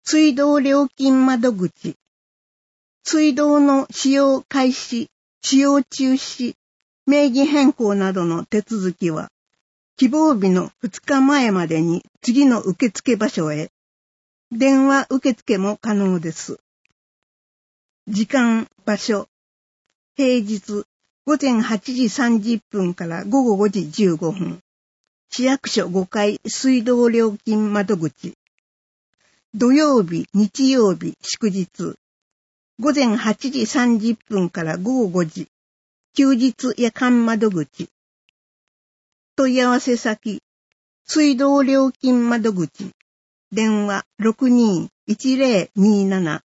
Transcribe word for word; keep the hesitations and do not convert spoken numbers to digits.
水道料金窓口、水道の使用開始、使用中止、名義変更などの手続きは、希望日のふつかまえまでに次の受付場所へ、電話受付も可能です。時間、場所、平日ごぜんはちじさんじゅっぷんからごごごじじゅうごふん、市役所ごかい水道料金窓口、土曜日、日曜日、祝日、ごぜんはちじさんじゅっぷんからごごごじ、休日夜間窓口、問い合わせ先、水道料金窓口、電話 ろくにーいちぜろにーなな